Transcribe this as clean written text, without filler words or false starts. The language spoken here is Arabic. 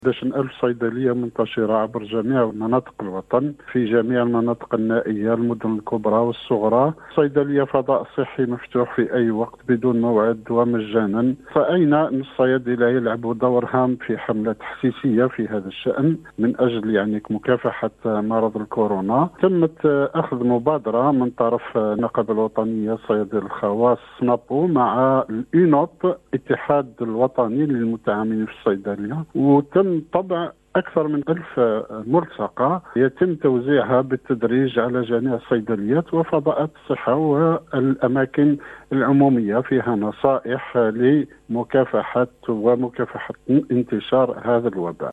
11,000 صيدلية منتشرة عبر جميع مناطق الوطن في جميع المناطق النائية، المدن الكبرى والصغرى. صيدلية فضاء صحي مفتوح في أي وقت بدون موعد ومجانا. رأينا أن الصيادلة يلعبوا دور هام في حملة تحسيسية في هذا الشأن من أجل مكافحة مرض الكورونا. تمت أخذ مبادرة من طرف النقابة الوطنية الصيادلة الخواص سنابو مع الإينوب الاتحاد الوطني للمتعاملين في الصيدلية، وتم طبع أكثر من 1000 ملصقة يتم توزيعها بالتدريج على جميع الصيدليات وفضاءات الصحة والأماكن العمومية، فيها نصائح لمكافحة انتشار هذا الوباء.